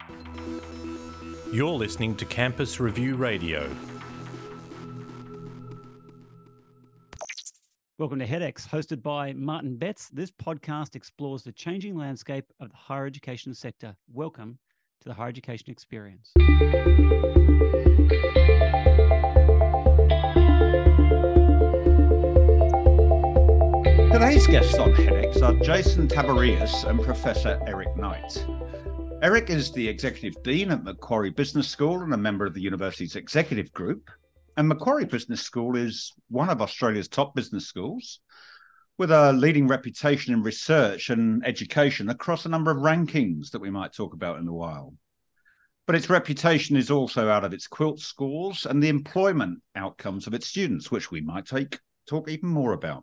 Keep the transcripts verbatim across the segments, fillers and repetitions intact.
You're listening to Campus Review Radio. Welcome to HEDx, hosted by Martin Betts. This podcast explores the changing landscape of the higher education sector. Welcome to the Higher Education Experience. Today's guests on HEDx are Jason Tavarias and Professor Eric Knight. Eric is the Executive Dean at Macquarie Business School and a member of the university's executive group. And Macquarie Business School is one of Australia's top business schools with a leading reputation in research and education across a number of rankings that we might talk about in a while. But its reputation is also out of its quilt scores and the employment outcomes of its students, which we might take, talk even more about.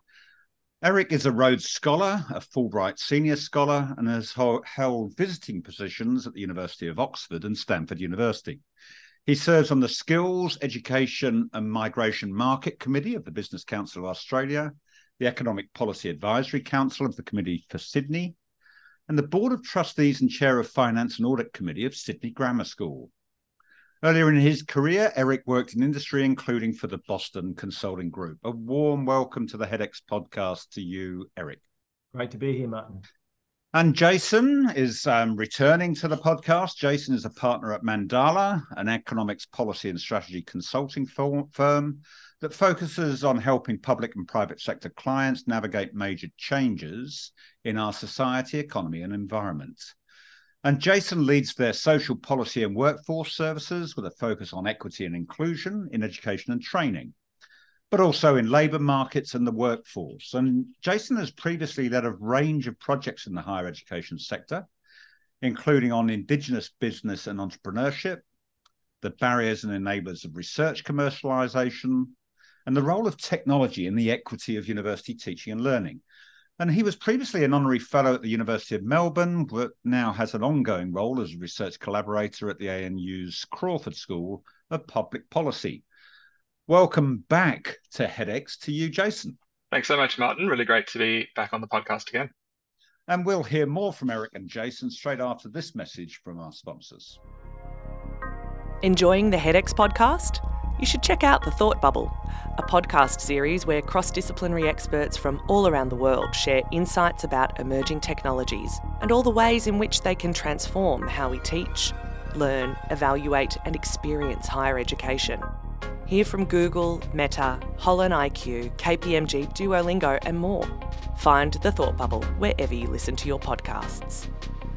Eric is a Rhodes Scholar, a Fulbright Senior Scholar, and has held visiting positions at the University of Oxford and Stanford University. He serves on the Skills, Education and Migration Market Committee of the Business Council of Australia, the Economic Policy Advisory Council of the Committee for Sydney, and the Board of Trustees and Chair of Finance and Audit Committee of Sydney Grammar School. Earlier in his career, Eric worked in industry, including for the Boston Consulting Group. A warm welcome to the HEDx podcast to you, Eric. Great to be here, Martin. And Jason is um, returning to the podcast. Jason is a partner at Mandala, an economics policy and strategy consulting firm that focuses on helping public and private sector clients navigate major changes in our society, economy, and environment. And Jason leads their social policy and workforce services with a focus on equity and inclusion in education and training, but also in labour markets and the workforce. And Jason has previously led a range of projects in the higher education sector, including on Indigenous business and entrepreneurship, the barriers and enablers of research commercialisation, and the role of technology in the equity of university teaching and learning. And he was previously an honorary fellow at the University of Melbourne, but now has an ongoing role as a research collaborator at the A N U's Crawford School of Public Policy. Welcome back to HEDx to you, Jason. Thanks so much, Martin. Really great to be back on the podcast again. And we'll hear more from Eric and Jason straight after this message from our sponsors. Enjoying the HEDx podcast? You should check out The Thought Bubble, a podcast series where cross-disciplinary experts from all around the world share insights about emerging technologies and all the ways in which they can transform how we teach, learn, evaluate and experience higher education. Hear from Google, Meta, Holland I Q, K P M G, Duolingo and more. Find The Thought Bubble wherever you listen to your podcasts.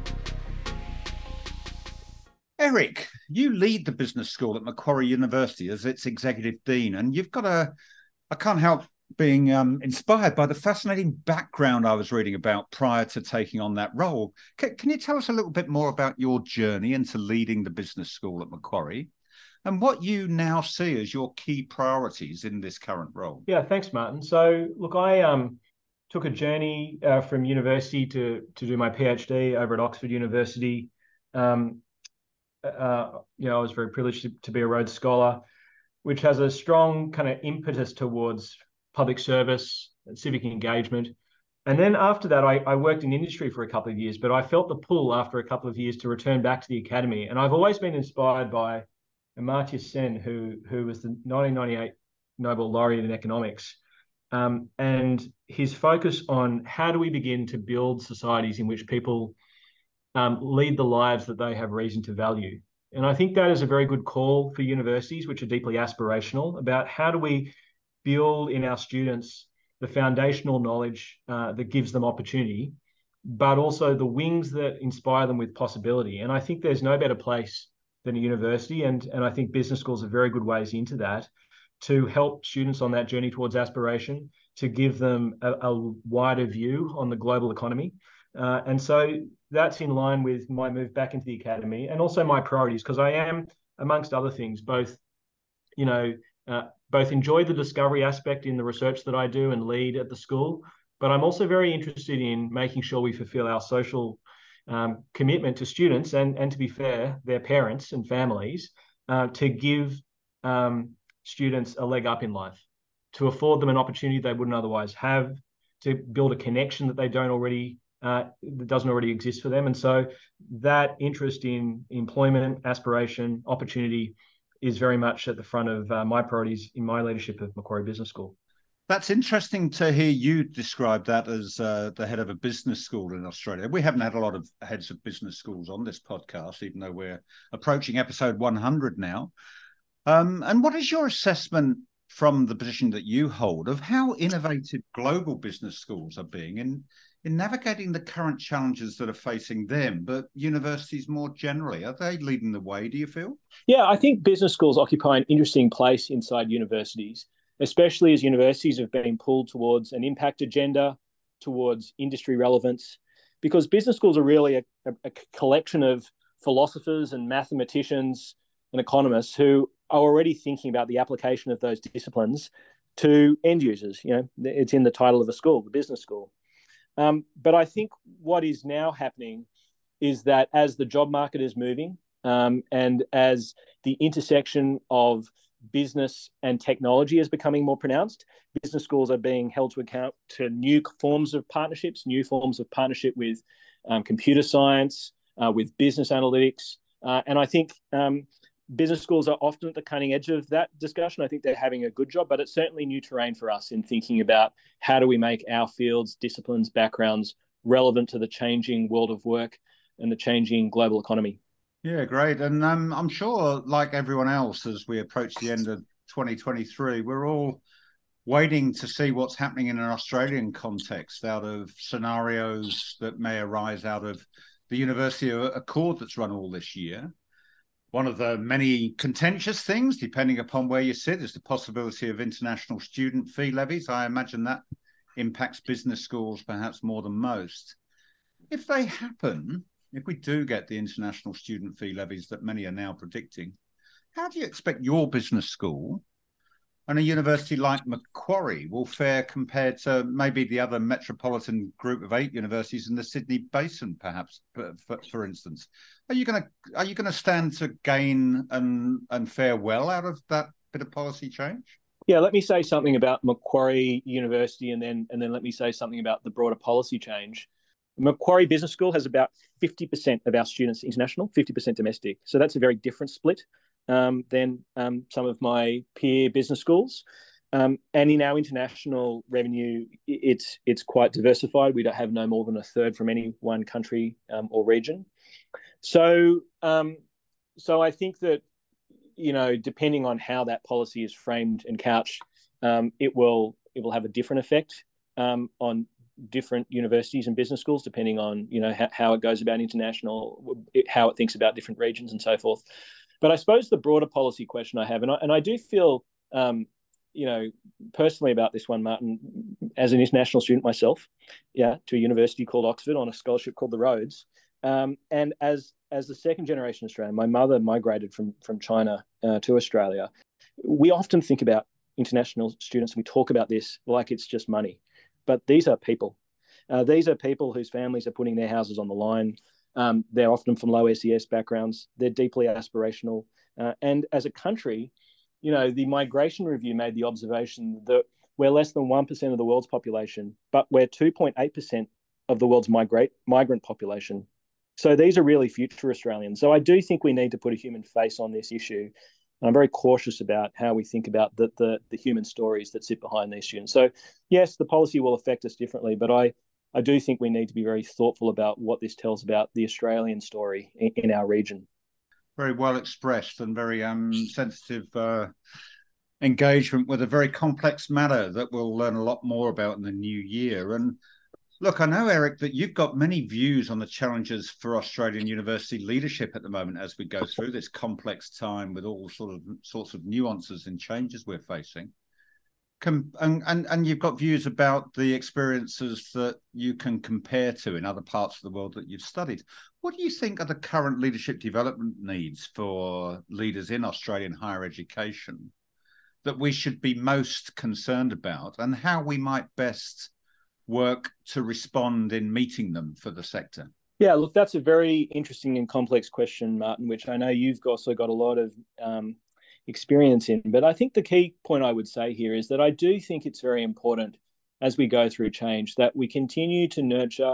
Eric, you lead the business school at Macquarie University as its executive dean, and you've got a, I can't help being um, inspired by the fascinating background I was reading about prior to taking on that role. Can, can you tell us a little bit more about your journey into leading the business school at Macquarie and what you now see as your key priorities in this current role? Yeah, thanks, Martin. So, look, I um, took a journey uh, from university to, to do my PhD over at Oxford University. Um, Uh, you know, I was very privileged to, to be a Rhodes Scholar, which has a strong kind of impetus towards public service and civic engagement. And then after that, I, I worked in industry for a couple of years, but I felt the pull after a couple of years to return back to the academy. And I've always been inspired by Amartya Sen, who, who was the nineteen ninety-eight Nobel laureate in economics. Um, and his focus on how do we begin to build societies in which people Um, lead the lives that they have reason to value. And I think that is a very good call for universities, which are deeply aspirational, about how do we build in our students the foundational knowledge uh, that gives them opportunity, but also the wings that inspire them with possibility. And I think there's no better place than a university, and, and I think business schools are very good ways into that, to help students on that journey towards aspiration, to give them a, a wider view on the global economy. Uh, and so that's in line with my move back into the academy and also my priorities, because I am, amongst other things, both, you know, uh, both enjoy the discovery aspect in the research that I do and lead at the school, but I'm also very interested in making sure we fulfill our social um, commitment to students and, and to be fair, their parents and families, uh, to give um, students a leg up in life, to afford them an opportunity they wouldn't otherwise have, to build a connection that they don't already uh, that doesn't already exist for them. And so that interest in employment, aspiration, opportunity is very much at the front of uh, my priorities in my leadership of Macquarie Business School. That's interesting to hear you describe that as uh, the head of a business school in Australia. We haven't had a lot of heads of business schools on this podcast, even though we're approaching episode one hundred now. Um, and what is your assessment from the position that you hold of how innovative global business schools are being in, in navigating the current challenges that are facing them, but universities more generally? Are they leading the way, do you feel? Yeah, I think business schools occupy an interesting place inside universities, especially as universities have been pulled towards an impact agenda, towards industry relevance, because business schools are really a, a, a collection of philosophers and mathematicians and economists who are already thinking about the application of those disciplines to end users. You know, it's in the title of a school, the business school. Um, but I think what is now happening is that as the job market is moving um, and as the intersection of business and technology is becoming more pronounced, business schools are being held to account to new forms of partnerships, new forms of partnership with um, computer science, uh, with business analytics. Uh, and I think um, business schools are often at the cutting edge of that discussion. I think they're having a good job, but it's certainly new terrain for us in thinking about how do we make our fields, disciplines, backgrounds relevant to the changing world of work and the changing global economy. Yeah, great. And um, I'm sure, like everyone else, as we approach the end of twenty twenty-three, we're all waiting to see what's happening in an Australian context out of scenarios that may arise out of the University Accord that's run all this year. One of the many contentious things, depending upon where you sit, is the possibility of international student fee levies. I imagine that impacts business schools perhaps more than most. If they happen, if we do get the international student fee levies that many are now predicting, how do you expect your business school and a university like Macquarie will fare compared to maybe the other metropolitan group of eight universities in the Sydney Basin, perhaps, for, for instance? Are you going to are you going to stand to gain and and fare well out of that bit of policy change? Yeah, let me say something about Macquarie University, and then and then let me say something about the broader policy change. Macquarie Business School has about fifty percent of our students international, fifty percent domestic. So that's a very different split um, than um, some of my peer business schools. Um, and in our international revenue, it's it's quite diversified. We don't have no more than a third from any one country um, or region. So, um, so I think that, you know, depending on how that policy is framed and couched, um, it will it will have a different effect um, on different universities and business schools, depending on, you know, how, how it goes about international, how it thinks about different regions and so forth. But I suppose the broader policy question I have, and I, and I do feel, um, you know, personally about this one, Martin, as an international student myself, yeah, to a university called Oxford on a scholarship called the Rhodes. Um, and as as the second generation Australian, my mother migrated from, from China uh, to Australia. We often think about international students, and we talk about this like it's just money. But these are people. Uh, these are people whose families are putting their houses on the line. Um, they're often from low S E S backgrounds. They're deeply aspirational. Uh, and as a country, you know, the Migration Review made the observation that we're less than one percent of the world's population, but we're two point eight percent of the world's migrate, migrant population. So these are really future Australians. So I do think we need to put a human face on this issue. And I'm very cautious about how we think about the, the, the human stories that sit behind these students. So yes, the policy will affect us differently, but I, I do think we need to be very thoughtful about what this tells about the Australian story in, in our region. Very well expressed and very um, sensitive uh, engagement with a very complex matter that we'll learn a lot more about in the new year. And look, I know, Eric, that you've got many views on the challenges for Australian university leadership at the moment as we go through this complex time with all sort of sorts of nuances and changes we're facing. Com- and, and, and you've got views about the experiences that you can compare to in other parts of the world that you've studied. What do you think are the current leadership development needs for leaders in Australian higher education that we should be most concerned about, and how we might best work to respond in meeting them for the sector? Yeah, look, that's a very interesting and complex question, Martin, which I know you've also got a lot of um, experience in. But I think the key point I would say here is that I do think it's very important as we go through change that we continue to nurture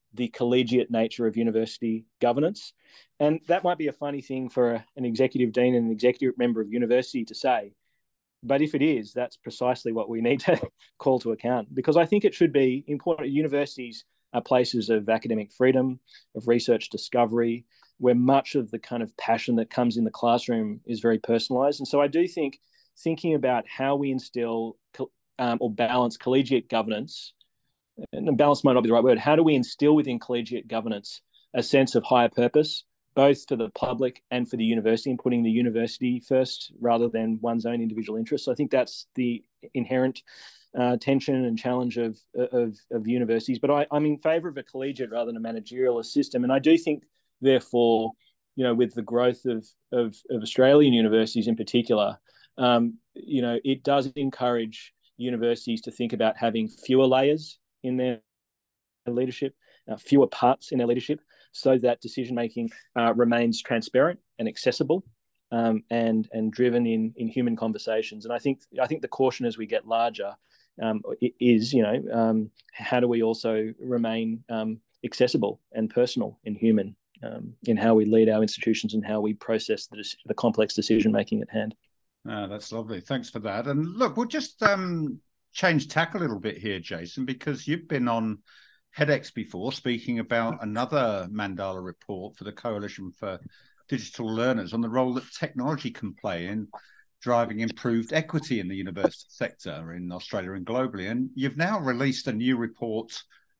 the collegiate nature of university governance. And that might be a funny thing for a, an executive dean and an executive member of university to say. But if it is, that's precisely what we need to call to account, because I think it should be important. Universities are places of academic freedom, of research discovery, where much of the kind of passion that comes in the classroom is very personalized. And so I do think thinking about how we instill um, or balance collegiate governance, and balance might not be the right word, how do we instill within collegiate governance a sense of higher purpose, both for the public and for the university, and putting the university first rather than one's own individual interests. So I think that's the inherent uh, tension and challenge of, of, of universities. But I, I'm in favour of a collegiate rather than a managerial system. And I do think, therefore, you know, with the growth of, of, of Australian universities in particular, um, you know, it does encourage universities to think about having fewer layers in their leadership, uh, fewer parts in their leadership, so that decision-making uh, remains transparent and accessible, um, and and driven in in human conversations. And I think I think the caution as we get larger um, is, you know, um, how do we also remain um, accessible and personal and human um, in how we lead our institutions and how we process the, the complex decision-making at hand. Ah, that's lovely. Thanks for that. And look, we'll just um, change tack a little bit here, Jason, because you've been on HEDx before, speaking about another Mandala report for the Coalition for Digital Learners on the role that technology can play in driving improved equity in the university sector in Australia and globally. And you've now released a new report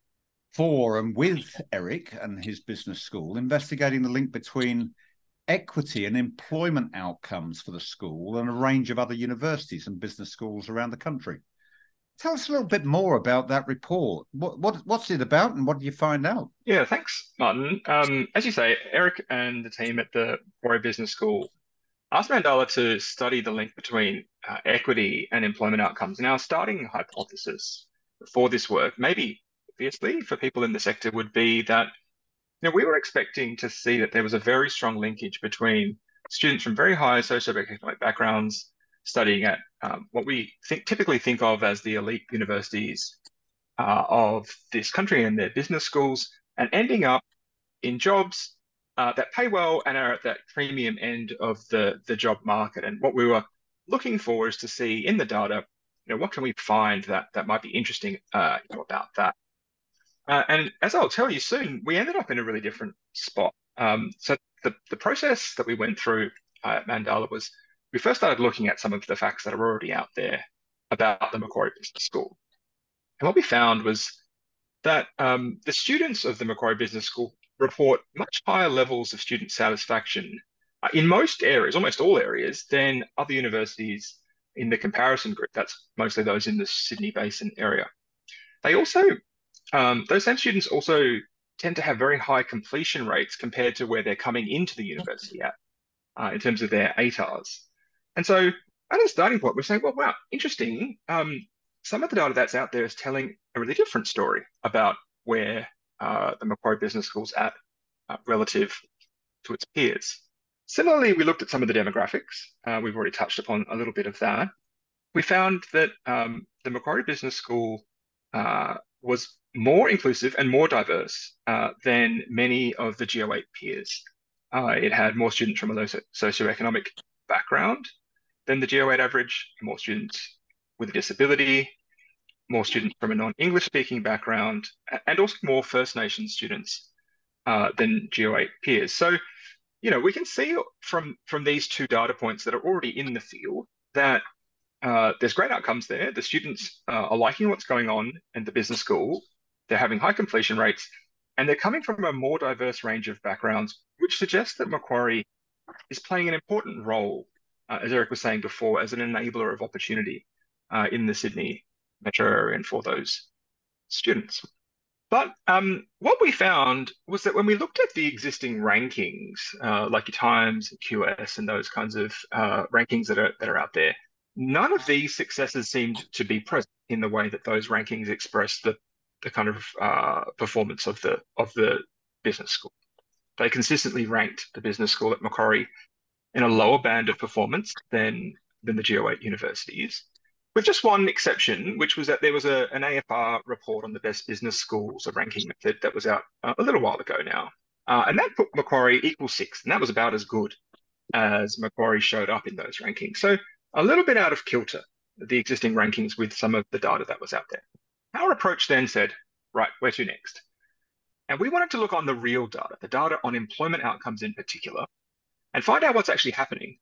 for and with Eric and his business school, investigating the link between equity and employment outcomes for the school and a range of other universities and business schools around the country. Tell us a little bit more about that report. What, what what's it about, and what did you find out? Yeah, thanks, Martin. Um, as you say, Eric and the team at the Macquarie Business School asked Mandala to study the link between uh, equity and employment outcomes. And our starting hypothesis for this work, maybe obviously for people in the sector, would be that, you know, we were expecting to see that there was a very strong linkage between students from very high socioeconomic backgrounds studying at um, what we think, typically think of as the elite universities uh, of this country and their business schools, and ending up in jobs uh, that pay well and are at that premium end of the, the job market. And what we were looking for is to see in the data, you know, what can we find that, that might be interesting uh, you know, about that. Uh, and as I'll tell you soon, we ended up in a really different spot. Um, so the, the process that we went through uh, at Mandala was, we first started looking at some of the facts that are already out there about the Macquarie Business School. And what we found was that um, the students of the Macquarie Business School report much higher levels of student satisfaction uh, in most areas, almost all areas, than other universities in the comparison group. That's mostly those in the Sydney Basin area. They also, um, those same students also tend to have very high completion rates compared to where they're coming into the university at, uh, in terms of their A T A Rs. And so at a starting point, we're saying, well, wow, interesting. Um, some of the data that's out there is telling a really different story about where uh, the Macquarie Business School's at uh, relative to its peers. Similarly, we looked at some of the demographics. Uh, we've already touched upon a little bit of that. We found that um, the Macquarie Business School uh, was more inclusive and more diverse uh, than many of the G O eight peers. Uh, it had more students from a low socioeconomic background than the G O eight average, more students with a disability, more students from a non-English speaking background, and also more First Nations students uh, than G O eight peers. So, you know, we can see from, from these two data points that are already in the field that uh, there's great outcomes there. The students uh, are liking what's going on in the business school. They're having high completion rates, and they're coming from a more diverse range of backgrounds, which suggests that Macquarie is playing an important role, uh, as Eric was saying before, as an enabler of opportunity uh, in the Sydney metro area and for those students. But um, what we found was that when we looked at the existing rankings, uh, like your Times, Q S, and those kinds of uh, rankings that are that are out there, none of these successes seemed to be present in the way that those rankings express the the kind of uh, performance of the of the business school. They consistently ranked the business school at Macquarie in a lower band of performance than than the G O eight universities, with just one exception, which was that there was a, an A F R report on the best business schools, a ranking method that was out uh, a little while ago now. Uh, and that put Macquarie equal sixth, and that was about as good as Macquarie showed up in those rankings. So a little bit out of kilter, the existing rankings with some of the data that was out there. Our approach then said, right, where to next? And we wanted to look on the real data, the data on employment outcomes in particular, and find out what's actually happening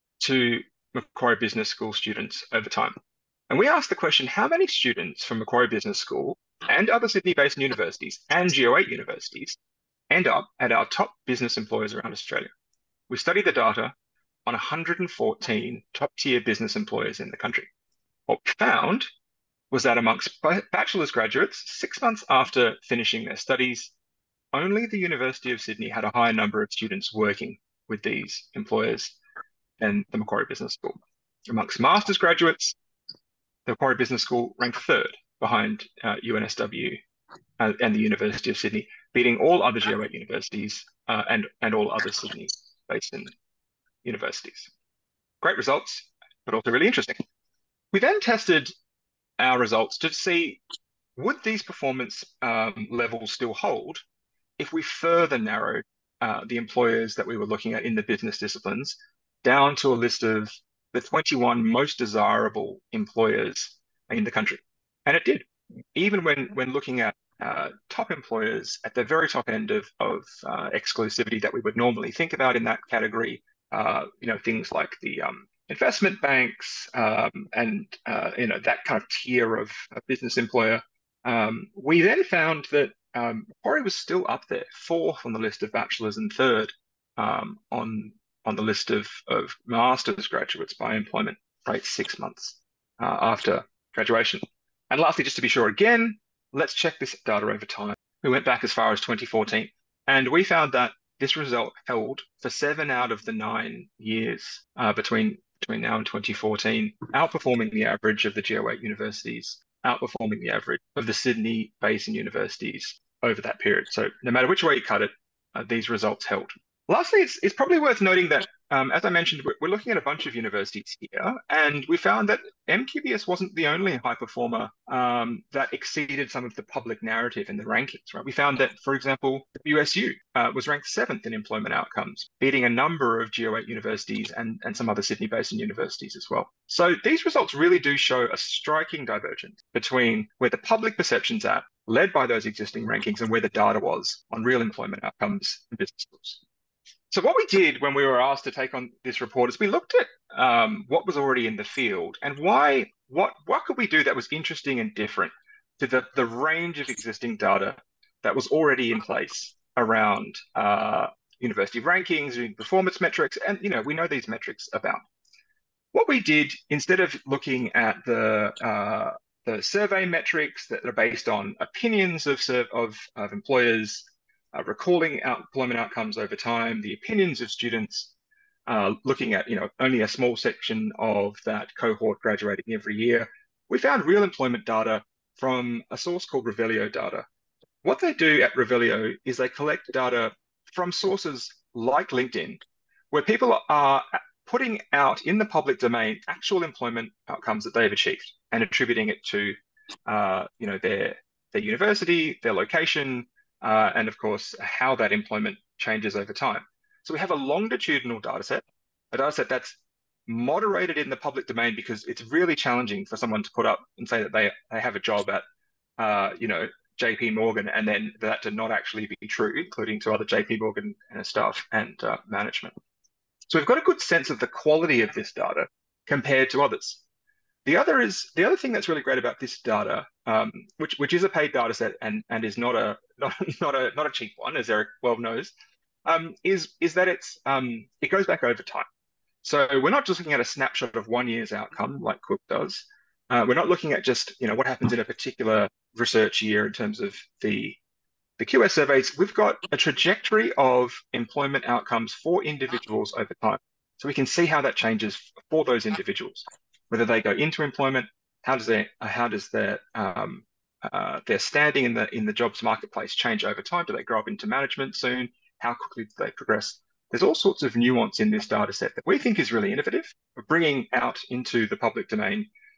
to Macquarie Business School students over time. And we asked the question, how many students from Macquarie Business School and other Sydney-based universities and G O eight universities end up at our top business employers around Australia? We studied the data on one hundred fourteen top-tier business employers in the country. What we found was that amongst bachelor's graduates, six months after finishing their studies, only the University of Sydney had a higher number of students working with these employers than the Macquarie Business School. Amongst master's graduates, the Macquarie Business School ranked third behind uh, U N S W uh, and the University of Sydney, beating all other G O eight universities uh, and, and all other Sydney-based universities. Great results, but also really interesting. We then tested our results to see, would these performance um, levels still hold if we further narrowed uh, the employers that we were looking at in the business disciplines down to a list of the twenty-one most desirable employers in the country? And it did. Even when, when looking at uh, top employers at the very top end of, of uh, exclusivity that we would normally think about in that category, uh, you know, things like the um, investment banks um, and, uh, you know, that kind of tier of a business employer, um, we then found that um, Macquarie was still up there, fourth on the list of bachelors and third um, on on the list of, of master's graduates by employment rate six months uh, after graduation. And lastly, just to be sure again, let's check this data over time. We went back as far as twenty fourteen, and we found that this result held for seven out of the nine years uh, between, between now and twenty fourteen, outperforming the average of the G O eight universities, outperforming the average of the Sydney Basin universities over that period. So no matter which way you cut it, uh, these results held. Lastly, it's, it's probably worth noting that, um, as I mentioned, we're, we're looking at a bunch of universities here, and we found that M Q B S wasn't the only high performer um, that exceeded some of the public narrative in the rankings, right? We found that, for example, U S U uh, was ranked seventh in employment outcomes, beating a number of G O eight universities and, and some other Sydney-based universities as well. So these results really do show a striking divergence between where the public perception's at, led by those existing rankings, and where the data was on real employment outcomes in business schools. So what we did when we were asked to take on this report is we looked at um, what was already in the field and why, what, what could we do that was interesting and different to the, the range of existing data that was already in place around uh, university rankings, performance metrics, and you know we know these metrics about. What we did, instead of looking at the uh, the survey metrics that are based on opinions of of, of employers, Uh, recalling out employment outcomes over time, the opinions of students, uh, looking at you know only a small section of that cohort graduating every year, we found real employment data from a source called Revelio Data. What they do at Revelio is they collect data from sources like LinkedIn, where people are putting out in the public domain actual employment outcomes that they've achieved and attributing it to uh, you know their their university, their location, Uh, and of course, how that employment changes over time. So we have a longitudinal data set, a data set that's moderated in the public domain because it's really challenging for someone to put up and say that they, they have a job at, uh, you know, J P Morgan, and then that to not actually be true, including to other J P Morgan staff and uh, management. So we've got a good sense of the quality of this data compared to others. The other is the other thing that's really great about this data, um, which which is a paid data set and and is not a not not a not a cheap one, as Eric well knows, um, is is that it's um, it goes back over time. So we're not just looking at a snapshot of one year's outcome like Cook does. Uh, we're not looking at just you know what happens in a particular research year in terms of the the Q S surveys. We've got a trajectory of employment outcomes for individuals over time, so we can see how that changes for those individuals. Whether they go into employment, how does their how does their um, uh, their standing in the in the jobs marketplace change over time? Do they grow up into management soon? How quickly do they progress? There's all sorts of nuance in this data set that we think is really innovative. We're bringing out into the public domain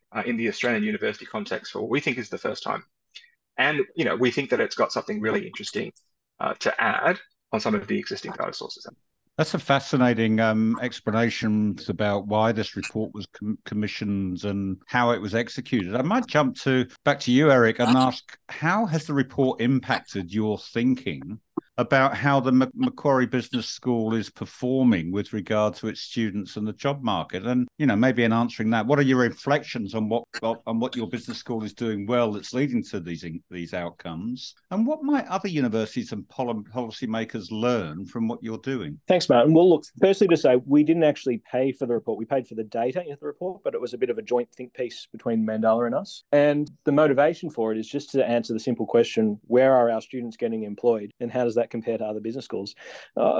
uh, in the Australian university context for what we think is the first time. And, you know, we think that it's got something really interesting uh, to add on some of the existing data sources. That's a fascinating um, explanation about why this report was com- commissioned and how it was executed. I might jump to back to you, Eric, and ask, how has the report impacted your thinking about how the M- Macquarie Business School is performing with regard to its students and the job market? And, you know, maybe in answering that, what are your reflections on what on what your business school is doing well that's leading to these these outcomes? And what might other universities and pol- policymakers learn from what you're doing? Thanks, Martin. Well, look, firstly to say, we didn't actually pay for the report. We paid for the data in the report, but it was a bit of a joint think piece between Mandala and us. And the motivation for it is just to answer the simple question, where are our students getting employed and how does that compare to other business schools? Uh,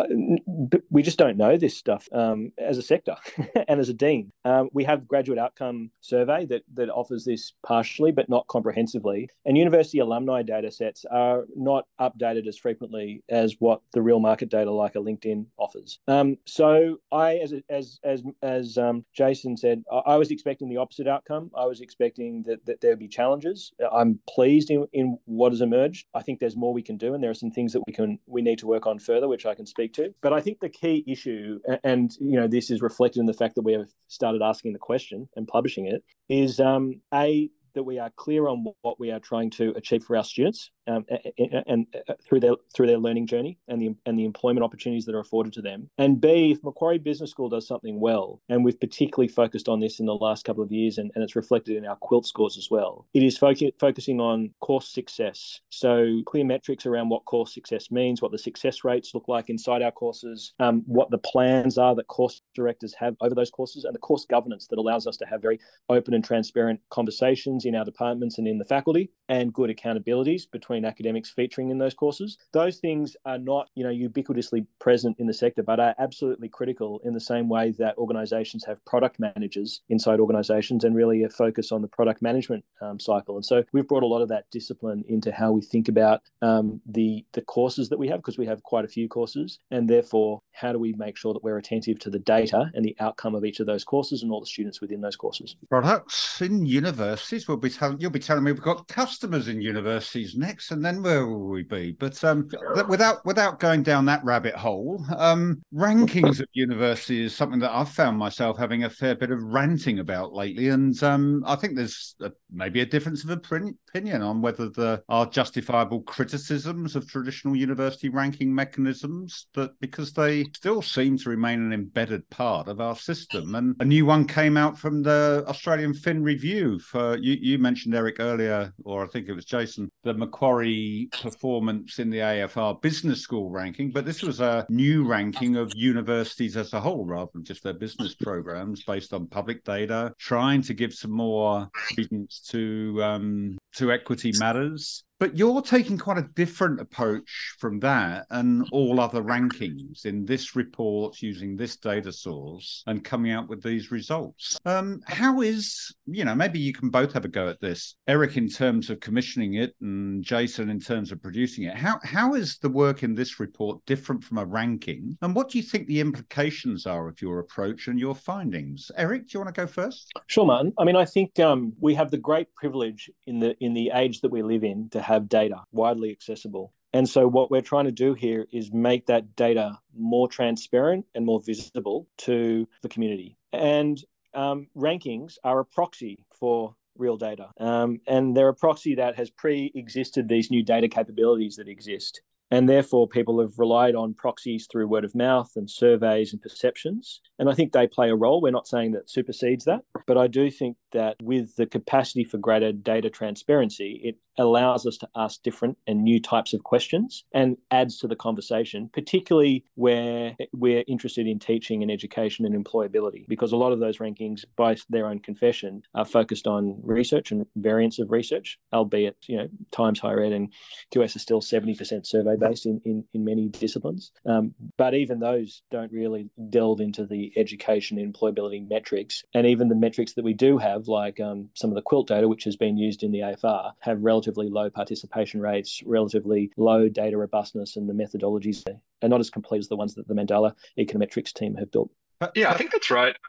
we just don't know this stuff um, as a sector and as a dean. Um, we have graduate outcome survey that, that offers this partially, but not comprehensively. And university alumni data sets are not updated as frequently as what the real market data like a LinkedIn offers. Um, so I, as as as as um, Jason said, I, I was expecting the opposite outcome. I was expecting that, that there would be challenges. I'm pleased in, in what has emerged. I think there's more we can do, and there are some things that we can we need to work on further, which I can speak to. But I think the key issue, and you know, this is reflected in the fact that we have started asking the question and publishing it, is um, a that we are clear on what we are trying to achieve for our students um, and, and through their through their learning journey and the and the employment opportunities that are afforded to them. And B, if Macquarie Business School does something well, and we've particularly focused on this in the last couple of years, and, and it's reflected in our Quilt scores as well, it is foc- focusing on course success. So clear metrics around what course success means, what the success rates look like inside our courses, um, what the plans are that course directors have over those courses, and the course governance that allows us to have very open and transparent conversations in our departments and in the faculty, and good accountabilities between academics featuring in those courses. Those things are not, you know, ubiquitously present in the sector, but are absolutely critical in the same way that organisations have product managers inside organisations and really a focus on the product management um, cycle. And so we've brought a lot of that discipline into how we think about um, the the courses that we have, because we have quite a few courses, and therefore how do we make sure that we're attentive to the data and the outcome of each of those courses and all the students within those courses. Products in universities, we'll be telling you'll be telling me we've got customers in universities next, and then where will we be? But um, without without going down that rabbit hole, um, rankings at university is something that I've found myself having a fair bit of ranting about lately, and um, I think there's a, maybe a difference of opinion on whether there are justifiable criticisms of traditional university ranking mechanisms, but because they still seem to remain an embedded part of our system. And a new one came out from the Australian Fin Review for you. You mentioned, Eric, earlier, or I think it was Jason, the Macquarie performance in the A F R Business School ranking, but this was a new ranking of universities as a whole rather than just their business programs based on public data, trying to give some more credence to um, to equity matters. But you're taking quite a different approach from that and all other rankings in this report using this data source and coming out with these results. Um, how is, you know, maybe you can both have a go at this. Eric, in terms of commissioning it, and Jason, in terms of producing it. How How is the work in this report different from a ranking? And what do you think the implications are of your approach and your findings? Eric, do you want to go first? Sure, Martin. I mean, I think um, we have the great privilege in the in the age that we live in to have data widely accessible. And so what we're trying to do here is make that data more transparent and more visible to the community. And um, rankings are a proxy for real data. Um, and they're a proxy that has pre-existed these new data capabilities that exist. And therefore, people have relied on proxies through word of mouth and surveys and perceptions. And I think they play a role. We're not saying that supersedes that. But I do think that with the capacity for greater data transparency, it allows us to ask different and new types of questions and adds to the conversation, particularly where we're interested in teaching and education and employability, because a lot of those rankings, by their own confession, are focused on research and variance of research, albeit, you know, Times Higher Ed and Q S are still seventy percent survey-based in, in, in many disciplines. Um, but even those don't really delve into the education and employability metrics. And even the metrics that we do have, like um, some of the Quilt data, which has been used in the A F R, have relatively low participation rates, relatively low data robustness, and the methodologies are not as complete as the ones that the Mandala econometrics team have built. Yeah, I think that's right, Eric.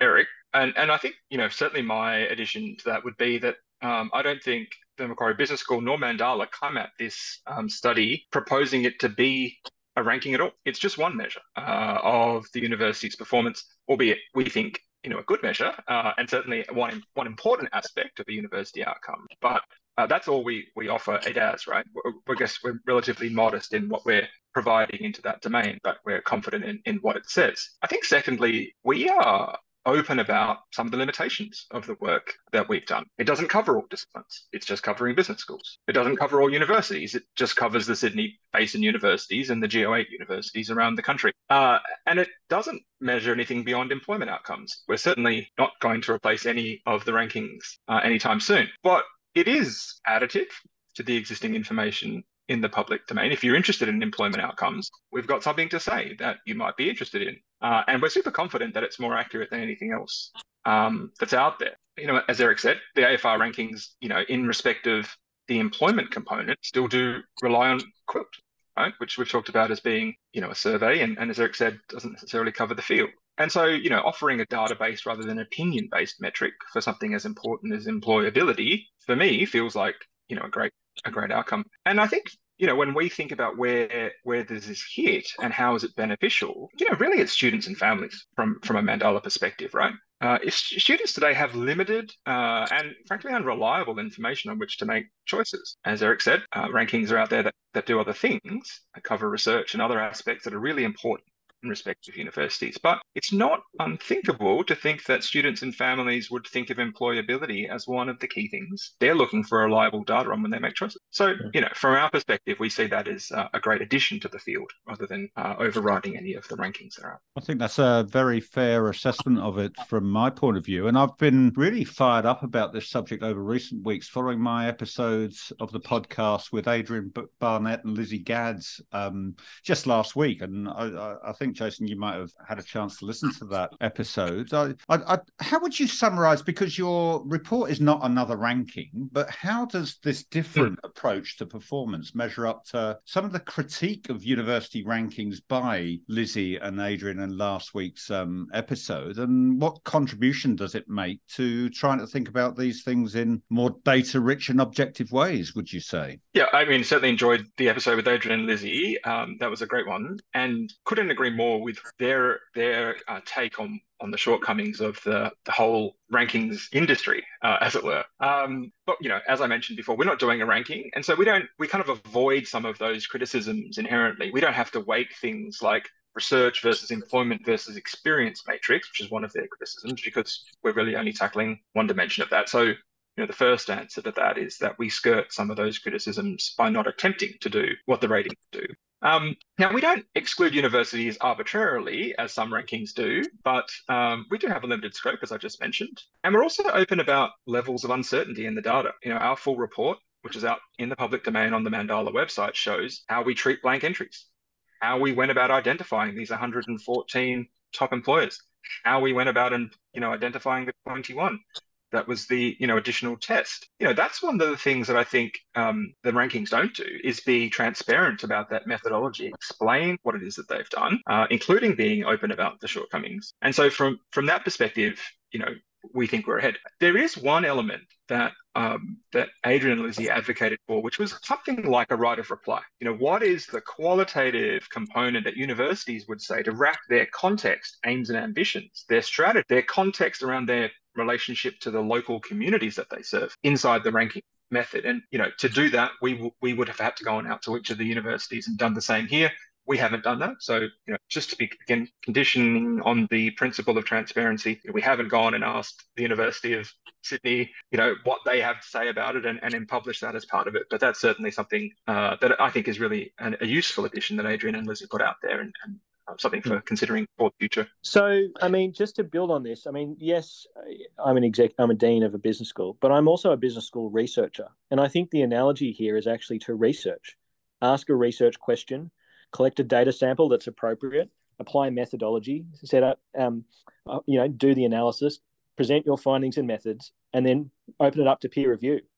And and I think, you know, certainly my addition to that would be that um, I don't think the Macquarie Business School nor Mandala come at this um, study proposing it to be a ranking at all. It's just one measure uh, of the university's performance, albeit we think, you know, a good measure, uh, and certainly one one important aspect of a university outcome. But uh, that's all we we offer it as, right? We guess we're relatively modest in what we're providing into that domain, but we're confident in, in what it says. I think secondly, we are open about some of the limitations of the work that we've done. It doesn't cover all disciplines. It's just covering business schools. It doesn't cover all universities. It just covers the Sydney Basin universities and the G O eight universities around the country. Uh, and it doesn't measure anything beyond employment outcomes. We're certainly not going to replace any of the rankings uh, anytime soon. But it is additive to the existing information in the public domain. If you're interested in employment outcomes, we've got something to say that you might be interested in. Uh, and we're super confident that it's more accurate than anything else um, that's out there. You know, as Eric said, the A F R rankings, you know, in respect of the employment component, still do rely on Quilt, right? Which we've talked about as being, you know, a survey, and, and as Eric said, doesn't necessarily cover the field. And so, you know, offering a data-based rather than opinion-based metric for something as important as employability, for me, feels like, you know, a great a great outcome. And I think, you know, when we think about where where this is hit and how is it beneficial, you know, really it's students and families from from a Mandala perspective, right? Uh, if students today have limited uh, and frankly unreliable information on which to make choices, as Eric said, uh, rankings are out there that, that do other things, that cover research and other aspects that are really important in respect of universities. But it's not unthinkable to think that students and families would think of employability as one of the key things they're looking for reliable data on when they make choices. So, you know, from our perspective, we see that as uh, a great addition to the field rather than uh, overriding any of the rankings that are out. I think that's a very fair assessment of it from my point of view. And I've been really fired up about this subject over recent weeks, following my episodes of the podcast with Adrian Barnett and Lizzie Gads um, just last week. And I, I think, Jason, you might have had a chance to listen to that episode. I, I, I, how would you summarize, because your report is not another ranking, but how does this different approach to performance measure up to some of the critique of university rankings by Lizzie and Adrian in last week's um, episode? And what contribution does it make to trying to think about these things in more data-rich and objective ways, would you say? Yeah, I mean, certainly enjoyed the episode with Adrian and Lizzie. Um, that was a great one, and couldn't agree more with their their uh, take on on the shortcomings of the the whole rankings industry, uh, as it were. Um, but you know, as I mentioned before, we're not doing a ranking, and so we don't we kind of avoid some of those criticisms inherently. We don't have to weight things like research versus employment versus experience matrix, which is one of their criticisms, because we're really only tackling one dimension of that. So, you know, the first answer to that is that we skirt some of those criticisms by not attempting to do what the ratings do. Um, now, we don't exclude universities arbitrarily, as some rankings do, but um, we do have a limited scope, as I just mentioned. And we're also open about levels of uncertainty in the data. You know, our full report, which is out in the public domain on the Mandala website, shows how we treat blank entries, how we went about identifying these one hundred fourteen top employers, how we went about and, you know, identifying the twenty-one. That was the, you know, additional test. You know, that's one of the things that I think um, the rankings don't do, is be transparent about that methodology, explain what it is that they've done, uh, including being open about the shortcomings. And so from, from that perspective, you know, we think we're ahead. There is one element that um, that Adrian and Lizzie advocated for, which was something like a right of reply. You know, what is the qualitative component that universities would say to wrap their context, aims and ambitions, their strategy, their context around their relationship to the local communities that they serve inside the ranking method? And, you know, to do that, we w- we would have had to go on out to each of the universities and done the same here. We haven't done that. So, you know, just to be, again, conditioning on the principle of transparency, we haven't gone and asked the University of Sydney, you know, what they have to say about it and, and then publish that as part of it. But that's certainly something uh, that I think is really an, a useful addition that Adrian and Lizzie put out there, and, and uh, something for considering for the future. So, I mean, just to build on this, I mean, yes, I'm an exec, I'm a dean of a business school, but I'm also a business school researcher. And I think the analogy here is actually to research. Ask a research question, collect a data sample that's appropriate, apply methodology, set up, um, uh, you know, do the analysis, present your findings and methods, and then open it up to peer review.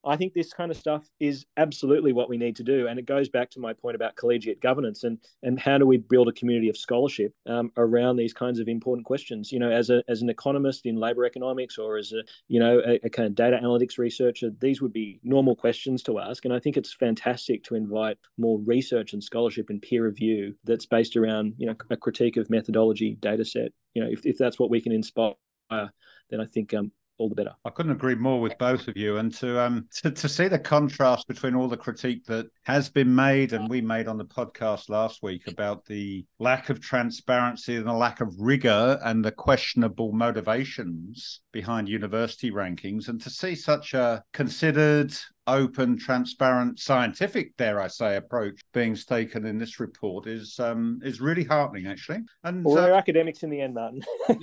I think this kind of stuff is absolutely what we need to do. And it goes back to my point about collegiate governance and, and how do we build a community of scholarship um, around these kinds of important questions. You know, as a as an economist in labour economics or as a, you know, a, a kind of data analytics researcher, these would be normal questions to ask. And I think it's fantastic to invite more research and scholarship and peer review that's based around, you know, a critique of methodology, data set. You know, if, if that's what we can inspire, then I think um, all the better. I couldn't agree more with both of you. And to um to, to see the contrast between all the critique that has been made and we made on the podcast last week about the lack of transparency and the lack of rigor and the questionable motivations behind university rankings, and to see such a considered, open, transparent, scientific, dare I say, approach being taken in this report is um, is really heartening, actually. And well, we're uh, academics in the end, Martin.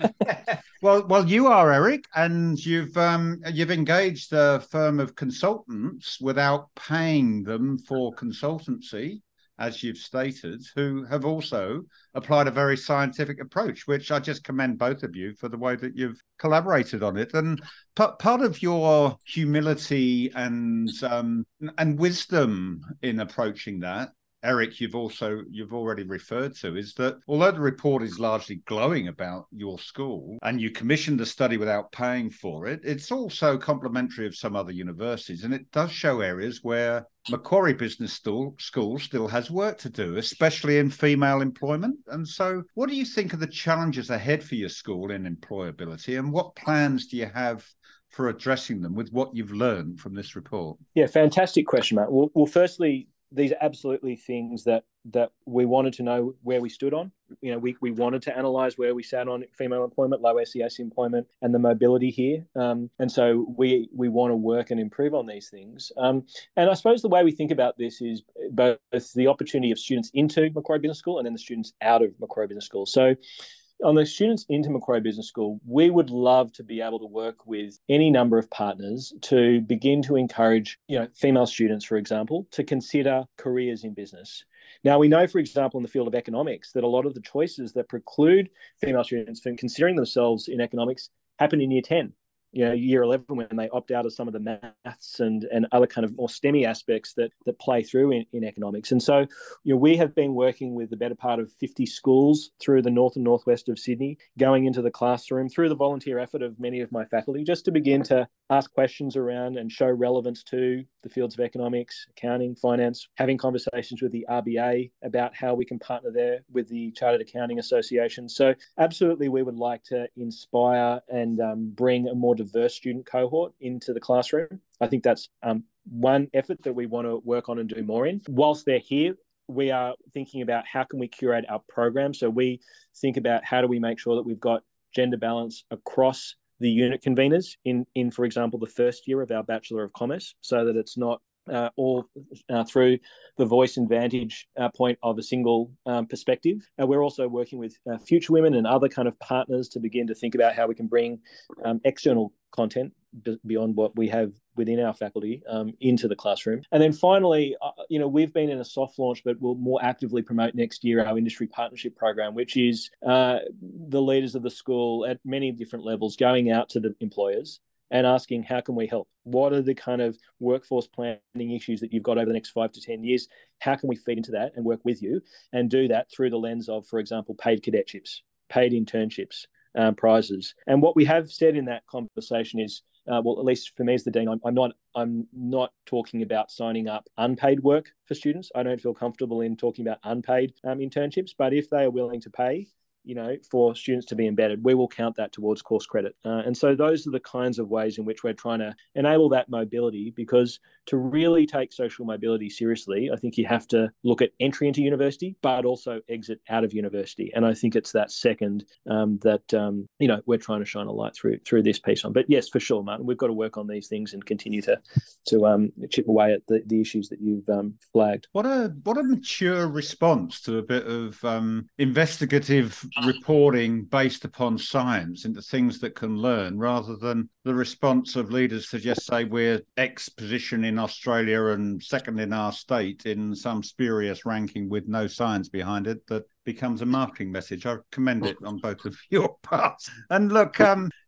well, well, you are, Eric, and you've um, you've engaged a firm of consultants without paying them for consultancy, as you've stated, who have also applied a very scientific approach, which I just commend both of you for the way that you've collaborated on it. And p- part of your humility and um, and wisdom in approaching that, Eric, you've also you've already referred to, is that although the report is largely glowing about your school and you commissioned the study without paying for it, it's also complimentary of some other universities, and it does show areas where Macquarie Business School, School still has work to do, especially in female employment. And so what do you think are the challenges ahead for your school in employability, and what plans do you have for addressing them with what you've learned from this report? Yeah, fantastic question, Matt. Well, well firstly, these are absolutely things that that we wanted to know where we stood on. You know, we, we wanted to analyse where we sat on female employment, low S E S employment, and the mobility here. Um, and so we we want to work and improve on these things. Um, and I suppose the way we think about this is both the opportunity of students into Macquarie Business School and then the students out of Macquarie Business School. So on the students into Macquarie Business School, we would love to be able to work with any number of partners to begin to encourage, you know, female students, for example, to consider careers in business. Now, we know, for example, in the field of economics, that a lot of the choices that preclude female students from considering themselves in economics happen in year ten. You know, year eleven, when they opt out of some of the maths and, and other kind of more STEMmy aspects that that play through in, in economics. And so, you know, we have been working with the better part of fifty schools through the north and northwest of Sydney, going into the classroom through the volunteer effort of many of my faculty, just to begin to ask questions around and show relevance to the fields of economics, accounting, finance, having conversations with the R B A about how we can partner there with the Chartered Accounting Association. So absolutely, we would like to inspire and um, bring a more diverse student cohort into the classroom. I think that's um, one effort that we want to work on and do more in. Whilst they're here, we are thinking about how can we curate our program. So we think about how do we make sure that we've got gender balance across the unit conveners in, in, for example, the first year of our Bachelor of Commerce, so that it's not uh, all uh, through the voice and vantage uh, point of a single um, perspective. Uh, we're also working with uh, Future Women and other kind of partners to begin to think about how we can bring um, external content b- beyond what we have within our faculty um, into the classroom. And then finally, uh, you know, we've been in a soft launch, but we'll more actively promote next year our industry partnership program, which is uh, the leaders of the school at many different levels going out to the employers and asking, how can we help? What are the kind of workforce planning issues that you've got over the next five to ten years? How can we feed into that and work with you and do that through the lens of, for example, paid cadetships, paid internships, um, prizes? And what we have said in that conversation is, uh, well, at least for me as the dean, I'm, I'm not I'm not talking about signing up unpaid work for students. I don't feel comfortable in talking about unpaid um, internships, but if they are willing to pay, you know, for students to be embedded, we will count that towards course credit. Uh, and so those are the kinds of ways in which we're trying to enable that mobility, because to really take social mobility seriously, I think you have to look at entry into university, but also exit out of university. And I think it's that second um, that, um, you know, we're trying to shine a light through through this piece on. But yes, for sure, Martin, we've got to work on these things and continue to to um, chip away at the, the issues that you've um, flagged. What a what a mature response to a bit of um, investigative reporting based upon science into things that can learn, rather than the response of leaders to just say we're X position in Australia and second in our state in some spurious ranking with no science behind it that becomes a marketing message. I commend it on both of your parts. And look, um,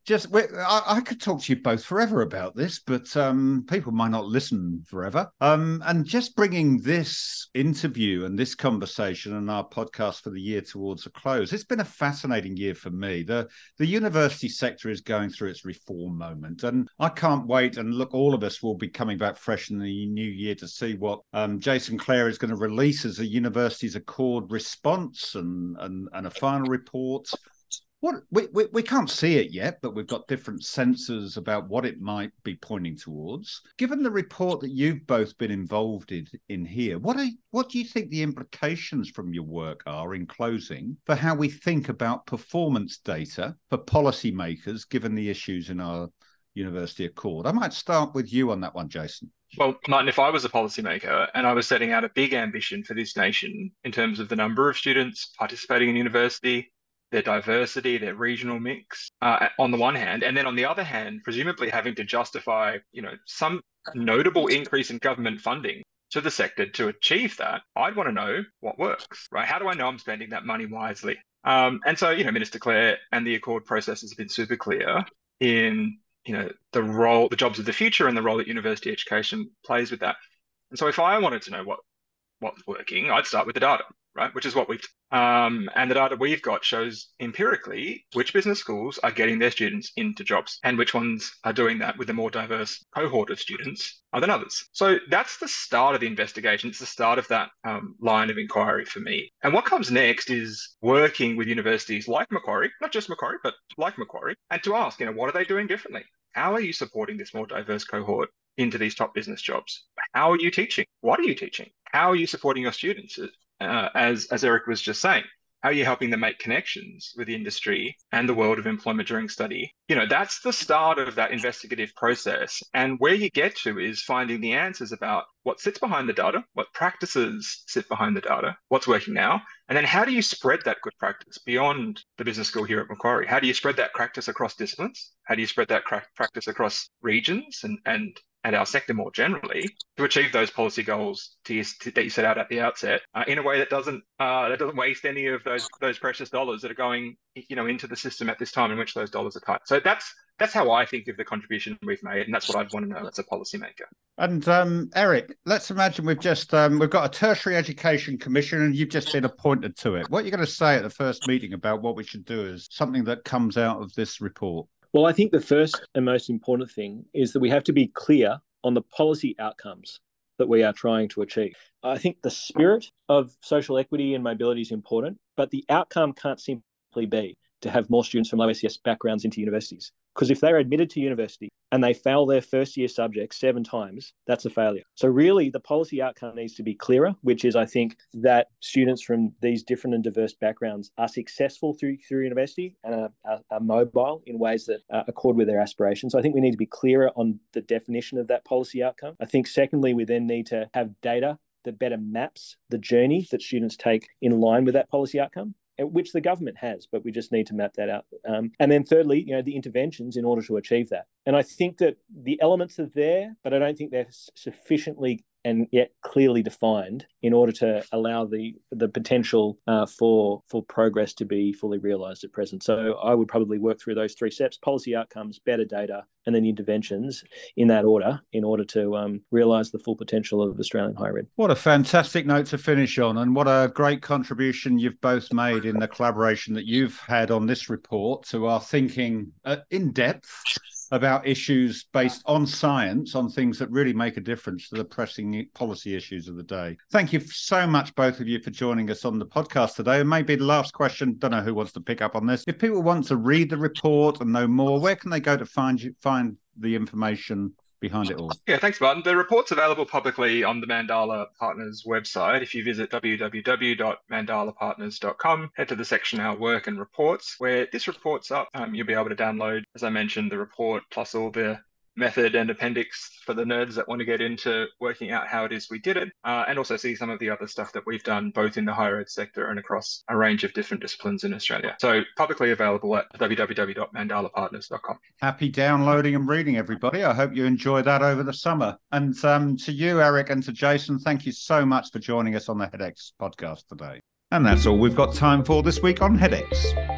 just I, I could talk to you both forever about this, but um, people might not listen forever. Um, and just bringing this interview and this conversation and our podcast for the year towards a close, it's been a fascinating year for me. The the university sector is going through its reform moment, and I can't wait. And look, all of us will be coming back fresh in the new year to see what um, Jason Clare is going to release as a Universities Accord response and and, and a final report. What we, we we can't see it yet, but we've got different senses about what it might be pointing towards. Given the report that you've both been involved in, in here, what are what do you think the implications from your work are, in closing, for how we think about performance data for policymakers, given the issues in our University Accord? I might start with you on that one, Jason. Well, Martin, if I was a policymaker and I was setting out a big ambition for this nation in terms of the number of students participating in university, their diversity, their regional mix, uh, on the one hand, and then on the other hand, presumably having to justify, you know, some notable increase in government funding to the sector to achieve that, I'd want to know what works, right? How do I know I'm spending that money wisely? Um, and so, you know, Minister Clare and the Accord process has been super clear in, you know, the role, the jobs of the future and the role that university education plays with that. And so if I wanted to know what what's working, I'd start with the data, right? Which is what we've, um, and the data we've got shows empirically which business schools are getting their students into jobs and which ones are doing that with a more diverse cohort of students than others. So that's the start of the investigation. It's the start of that um, line of inquiry for me. And what comes next is working with universities like Macquarie, not just Macquarie, but like Macquarie, and to ask, you know, what are they doing differently? How are you supporting this more diverse cohort into these top business jobs? How are you teaching? What are you teaching? How are you supporting your students? Uh, as, as Eric was just saying, how are you helping them make connections with the industry and the world of employment during study? You know, that's the start of that investigative process. And where you get to is finding the answers about what sits behind the data, what practices sit behind the data, what's working now, and then how do you spread that good practice beyond the business school here at Macquarie? How do you spread that practice across disciplines? How do you spread that practice across regions and, and and our sector more generally to achieve those policy goals to you, to, that you set out at the outset uh, in a way that doesn't uh, that doesn't waste any of those those precious dollars that are going, you know, into the system at this time in which those dollars are tight. So that's that's how I think of the contribution we've made, and that's what I'd want to know as a policymaker. And um, Eric, let's imagine we've just um, we've got a tertiary education commission, and you've just been appointed to it. What are you going to say at the first meeting about what we should do as something that comes out of this report? Well, I think the first and most important thing is that we have to be clear on the policy outcomes that we are trying to achieve. I think the spirit of social equity and mobility is important, but the outcome can't simply be to have more students from low S E S backgrounds into universities. Because if they're admitted to university and they fail their first year subjects seven times, that's a failure. So really the policy outcome needs to be clearer, which is, I think, that students from these different and diverse backgrounds are successful through through university and are, are, are mobile in ways that uh, accord with their aspirations. So I think we need to be clearer on the definition of that policy outcome. I think secondly, we then need to have data that better maps the journey that students take in line with that policy outcome, which the government has, but we just need to map that out. Um, and then thirdly, you know, the interventions in order to achieve that. And I think that the elements are there, but I don't think they're sufficiently and yet clearly defined in order to allow the the potential uh, for for progress to be fully realised at present. So I would probably work through those three steps: policy outcomes, better data, and then interventions in that order in order to um, realise the full potential of Australian higher ed. What a fantastic note to finish on, and what a great contribution you've both made in the collaboration that you've had on this report to our thinking uh, in depth about issues based on science, on things that really make a difference to the pressing policy issues of the day. Thank you so much, both of you, for joining us on the podcast today. And maybe the last question, don't know who wants to pick up on this. If people want to read the report and know more, where can they go to find you, find the information behind it all? Yeah, thanks, Martin. The report's available publicly on the Mandala Partners website. If you visit w w w dot mandala partners dot com, head to the section Our Work and Reports, where this report's up. Um, you'll be able to download, as I mentioned, the report plus all the method and appendix for the nerds that want to get into working out how it is we did it, uh, and also see some of the other stuff that we've done both in the higher ed sector and across a range of different disciplines in Australia. So publicly available at w w w dot mandala partners dot com. Happy downloading and reading, everybody. I hope you enjoy that over the summer. And um, to you, Eric, and to Jason, thank you so much for joining us on the HeadX podcast today. And that's all we've got time for this week on HeadX.